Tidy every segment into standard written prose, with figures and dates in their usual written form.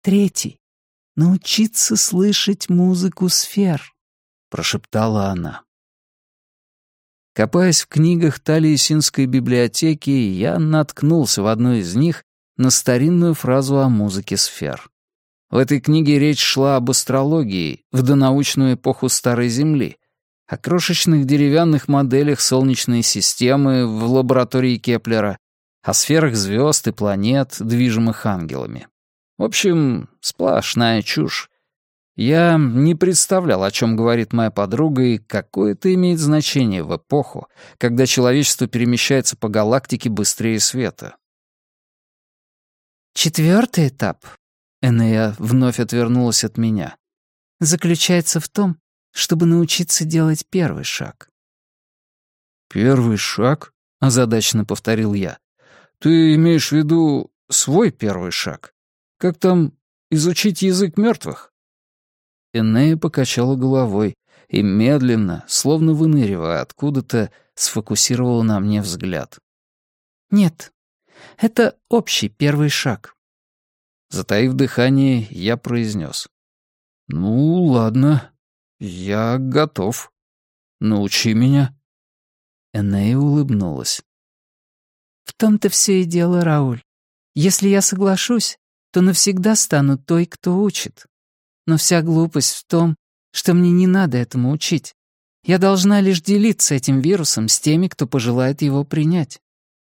Третий — научиться слышать музыку сфер, прошептала она. Копаясь в книгах Талиесинской библиотеки, я наткнулся в одной из них на старинную фразу о музыке сфер. В этой книге речь шла об астрологии в донаучную эпоху Старой Земли, о крошечных деревянных моделях Солнечной системы в лаборатории Кеплера, о сферах звезд и планет, движимых ангелами. В общем, сплошная чушь. Я не представлял, о чем говорит моя подруга и какое это имеет значение в эпоху, когда человечество перемещается по галактике быстрее света. Четвертый этап, Энея вновь отвернулась от меня, заключается в том, чтобы научиться делать первый шаг. «Первый шаг?» — озадаченно повторил я. «Ты имеешь в виду свой первый шаг? Как там изучить язык мертвых?» Энея покачала головой и медленно, словно выныривая откуда-то, сфокусировала на мне взгляд. «Нет, это общий первый шаг». Затаив дыхание, я произнес. «Ну, ладно, я готов. Научи меня». Энея улыбнулась. «В том-то все и дело, Рауль. Если я соглашусь, то навсегда стану той, кто учит. Но вся глупость в том, что мне не надо этому учить. Я должна лишь делиться этим вирусом с теми, кто пожелает его принять».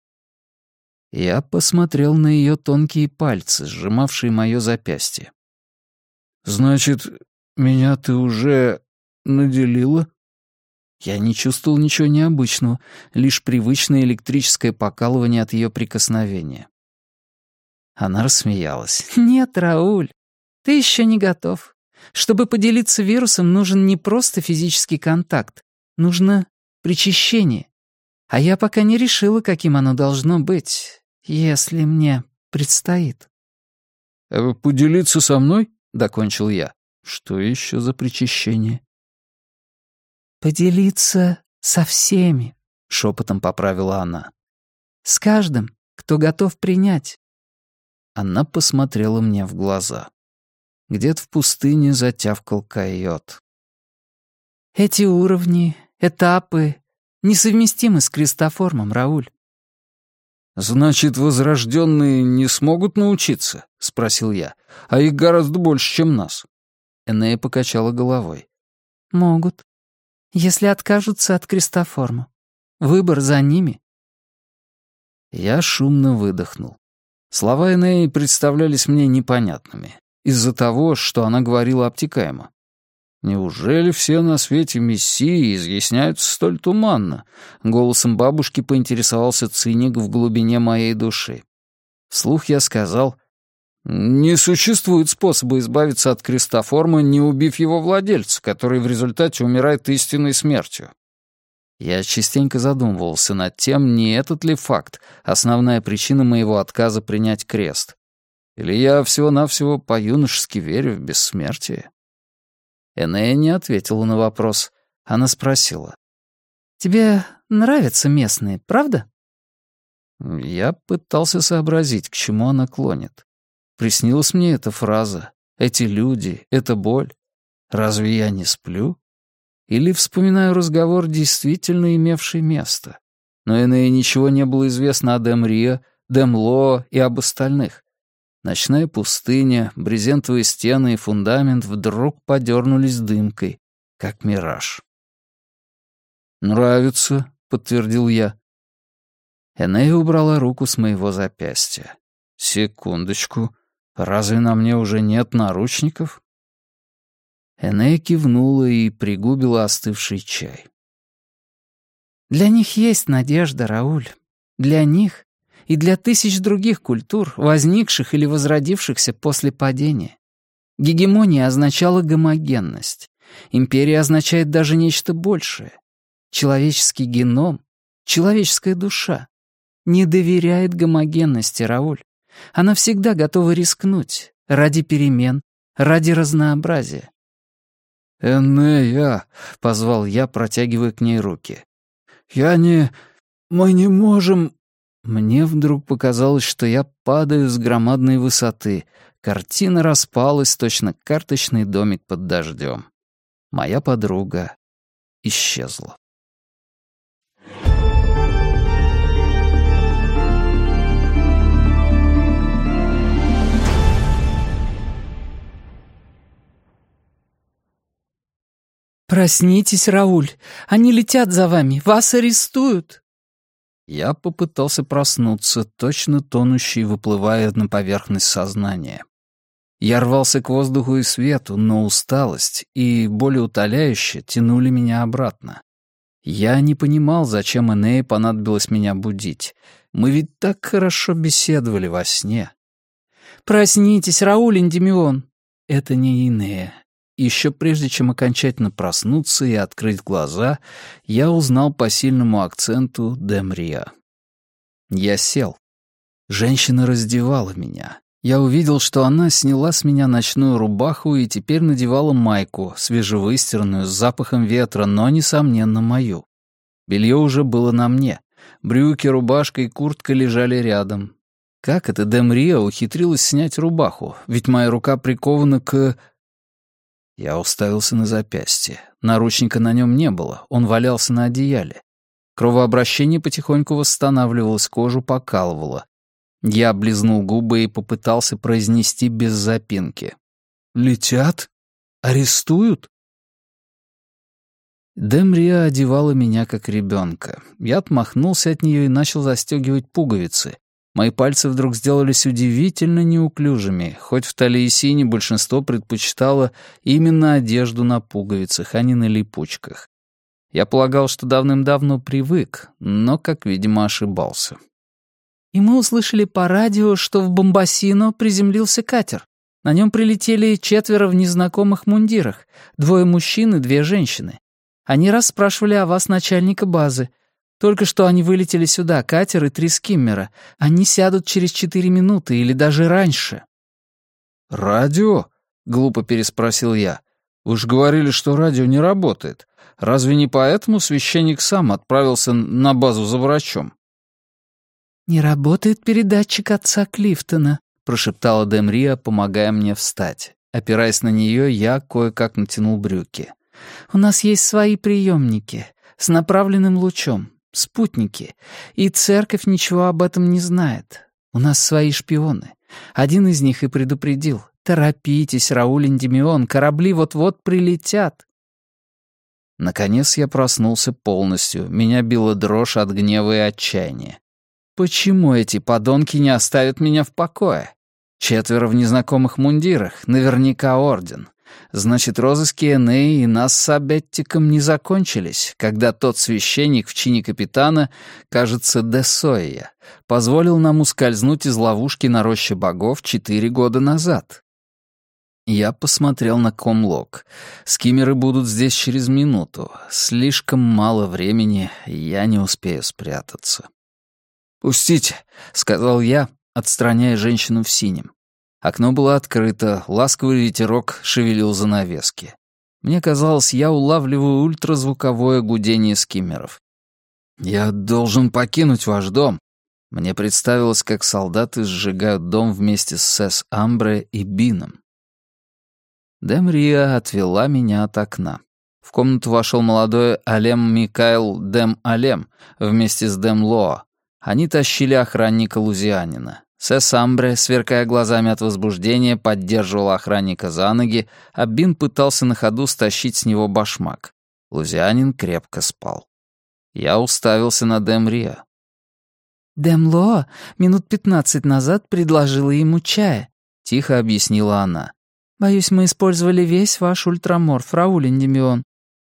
Я посмотрел на ее тонкие пальцы, сжимавшие мое запястье. «Значит, меня ты уже наделила?» Я не чувствовал ничего необычного, лишь привычное электрическое покалывание от ее прикосновения. Она рассмеялась. «Нет, Рауль, ты еще не готов. Чтобы поделиться вирусом, нужен не просто физический контакт, нужно причащение. А я пока не решила, каким оно должно быть, если мне предстоит». «Поделиться со мной?» — докончил я. «Что еще за причащение?» «Поделиться со всеми», — шепотом поправила она. «С каждым, кто готов принять». Она посмотрела мне в глаза. Где-то в пустыне затявкал койот. «Эти уровни, этапы несовместимы с крестоформом, Рауль». «Значит, возрожденные не смогут научиться?» — спросил я. «А их гораздо больше, чем нас». Энея покачала головой. «Могут, если откажутся от крестоформа. Выбор за ними». Я шумно выдохнул. Слова Энеи представлялись мне непонятными из-за того, что она говорила обтекаемо. «Неужели все на свете мессии изъясняются столь туманно?» Голосом бабушки поинтересовался циник в глубине моей души. Вслух я сказал: «Не существует способа избавиться от крестоформа, не убив его владельца, который в результате умирает истинной смертью». Я частенько задумывался над тем, не этот ли факт основная причина моего отказа принять крест. Или я всего-навсего по-юношески верю в бессмертие? Энея не ответила на вопрос. Она спросила: «Тебе нравятся местные, правда?» Я пытался сообразить, к чему она клонит. Приснилась мне эта фраза, эти люди, эта боль. Разве я не сплю? Или вспоминаю разговор, действительно имевший место? Но Энее ничего не было известно о Демрио, Демло и об остальных. Ночная пустыня, брезентовые стены и фундамент вдруг подернулись дымкой, как мираж. «Нравится», — подтвердил я. Энея убрала руку с моего запястья. «Секундочку, разве на мне уже нет наручников?» Энея кивнула и пригубила остывший чай. «Для них есть надежда, Рауль. Для них и для тысяч других культур, возникших или возродившихся после падения. Гегемония означала гомогенность. Империя означает даже нечто большее. Человеческий геном, человеческая душа не доверяет гомогенности, Рауль. Она всегда готова рискнуть ради перемен, ради разнообразия». «Энея», — позвал я, протягивая к ней руки. Мы не можем...» Мне вдруг показалось, что я падаю с громадной высоты, Картина распалась, точно карточный домик под дождем. Моя подруга исчезла. «Проснитесь, Рауль! Они летят за вами! Вас арестуют!» Я попытался проснуться, точно тонущий, выплывая на поверхность сознания. Я рвался к воздуху и свету, но усталость и более утоляюще тянули меня обратно. Я не понимал, зачем Энее понадобилось меня будить. Мы ведь так хорошо беседовали во сне. «Проснитесь, Рауль Эндимион!» Это не Энея. Еще прежде чем окончательно проснуться и открыть глаза, я узнал по сильному акценту Демрия. Я сел. Женщина раздевала меня. Я увидел, что она сняла с меня ночную рубаху и теперь надевала майку, свежевыстиранную, с запахом ветра, но, несомненно, мою. Белье уже было на мне. Брюки, рубашка и куртка лежали рядом. Как это Демрия ухитрилась снять рубаху? Ведь моя рука прикована к... Я уставился на запястье. Наручника на нем не было, он валялся на одеяле. Кровообращение потихоньку восстанавливалось, кожу покалывало. Я облизнул губы и попытался произнести без запинки. «Летят? Арестуют?» Демрия одевала меня как ребенка. Я отмахнулся от нее и начал застегивать пуговицы. Мои пальцы вдруг сделались удивительно неуклюжими, хоть в Талиесине большинство предпочитало именно одежду на пуговицах, а не на липучках. Я полагал, что давным-давно привык, но, как видимо, ошибался. «И мы услышали по радио, что в Бомбасино приземлился катер. На нем прилетели 4 в незнакомых мундирах, 2 мужчин и 2 женщины. Они расспрашивали о вас начальника базы. Только что они вылетели сюда, катер и 3 скиммера. Они сядут через 4 минуты или даже раньше». «Радио?» — глупо переспросил я. «Вы же говорили, что радио не работает. Разве не поэтому священник сам отправился на базу за врачом?» «Не работает передатчик отца Клифтона», — прошептала Демрия, помогая мне встать. Опираясь на нее, я кое-как натянул брюки. «У нас есть свои приемники с направленным лучом. Спутники, и церковь ничего об этом не знает. У нас свои шпионы. Один из них и предупредил. Торопитесь, Рауль Эндимион, корабли вот-вот прилетят». Наконец я проснулся полностью. Меня била дрожь от гнева и отчаяния. Почему эти подонки не оставят меня в покое? 4 в незнакомых мундирах, наверняка орден. Значит, розыски Энеи и нас с Абеттиком не закончились, когда тот священник в чине капитана, кажется, де Сойя, позволил нам ускользнуть из ловушки на роще богов 4 года назад. Я посмотрел на комлог. Скиммеры будут здесь через минуту. Слишком мало времени, я не успею спрятаться. «Пустите», — сказал я, отстраняя женщину в синем. Окно было открыто, ласковый ветерок шевелил занавески. Мне казалось, я улавливаю ультразвуковое гудение скиммеров. «Я должен покинуть ваш дом». Мне представилось, как солдаты сжигают дом вместе с Сес Амбре и Бином. Демрия отвела меня от окна. В комнату вошел молодой Алем Микаэл Дем Алем вместе с Дем Лоа. Они тащили охранника лузианина. Сес Амбре, сверкая глазами от возбуждения, поддерживал охранника за ноги, а Бин пытался на ходу стащить с него башмак. Лузианин крепко спал. Я уставился на Демрия. «Дем Лоа минут 15 назад предложила ему чая», — тихо объяснила она. «Боюсь, мы использовали весь ваш ультраморф, Рауль Эндимион».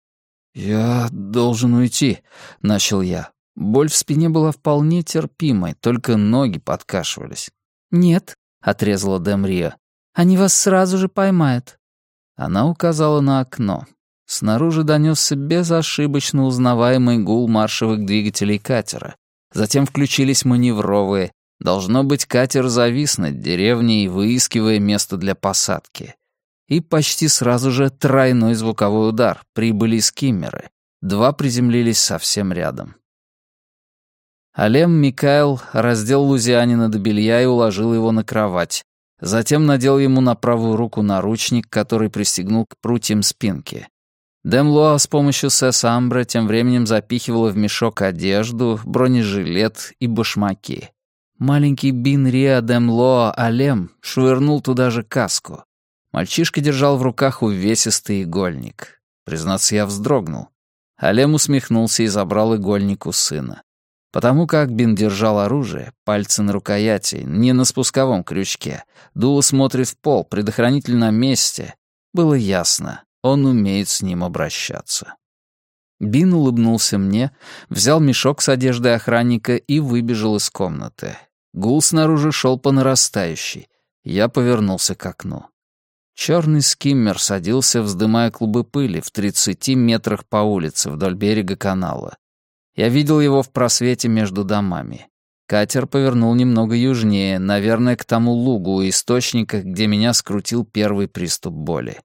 «Я должен уйти», — начал я. Боль в спине была вполне терпимой, только ноги подкашивались. «Нет», — отрезала Демрия, — «они вас сразу же поймают». Она указала на окно. Снаружи донесся безошибочно узнаваемый гул маршевых двигателей катера. Затем включились маневровые. Должно быть, катер завис над деревней, выискивая место для посадки. И почти сразу же тройной звуковой удар. Прибыли скиммеры. 2 приземлились совсем рядом. Алем Микаэл раздел лузианина до белья и уложил его на кровать. Затем надел ему на правую руку наручник, который пристегнул к прутьям спинки. Демлоа с помощью Сесс-Амбре тем временем запихивала в мешок одежду, бронежилет и башмаки. Маленький Бин Риа Демлоа Алем швырнул туда же каску. Мальчишка держал в руках увесистый игольник. Признаться, я вздрогнул. Алем усмехнулся и забрал игольник у сына. Потому как Бин держал оружие, пальцы на рукояти, не на спусковом крючке, дуло смотрит в пол, предохранитель на месте, было ясно, он умеет с ним обращаться. Бин улыбнулся мне, взял мешок с одеждой охранника и выбежал из комнаты. Гул снаружи шел по нарастающей. Я повернулся к окну. Черный скиммер садился, вздымая клубы пыли в 30 метрах по улице вдоль берега канала. Я видел его в просвете между домами. Катер повернул немного южнее, наверное, к тому лугу у источника, где меня скрутил первый приступ боли.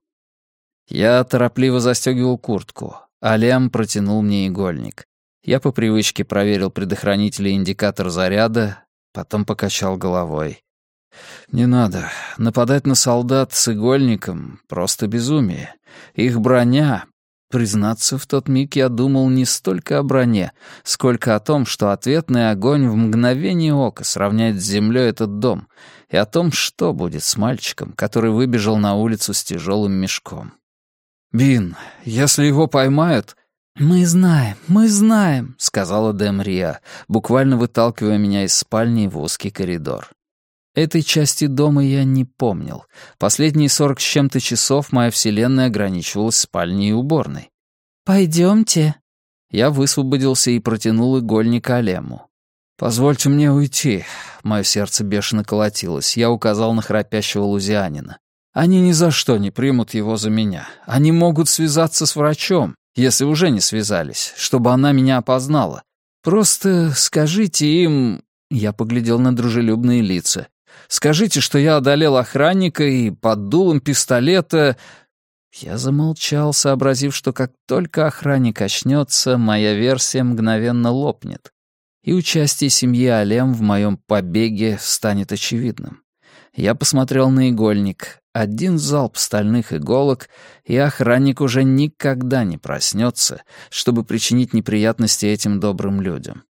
Я торопливо застегивал куртку. Алем протянул мне игольник. Я по привычке проверил предохранитель и индикатор заряда, потом покачал головой. «Не надо. Нападать на солдат с игольником — просто безумие. Их броня...» Признаться, в тот миг я думал не столько о броне, сколько о том, что ответный огонь в мгновение ока сравняет с землей этот дом, и о том, что будет с мальчиком, который выбежал на улицу с тяжелым мешком. «Бин, если его поймают...» мы знаем», — сказала Демрия, буквально выталкивая меня из спальни в узкий коридор. Этой части дома я не помнил. Последние 40 с чем-то часов моя вселенная ограничивалась спальней и уборной. «Пойдемте». Я высвободился и протянул игольник Алему. «Позвольте мне уйти». Мое сердце бешено колотилось. Я указал на храпящего лузианина. «Они ни за что не примут его за меня. Они могут связаться с врачом, если уже не связались, чтобы она меня опознала. Просто скажите им...» Я поглядел на дружелюбные лица. «Скажите, что я одолел охранника и под дулом пистолета...» Я замолчал, сообразив, что как только охранник очнется, моя версия мгновенно лопнет, и участие семьи Алем в моем побеге станет очевидным. Я посмотрел на игольник. Один залп стальных иголок, и охранник уже никогда не проснется, чтобы причинить неприятности этим добрым людям.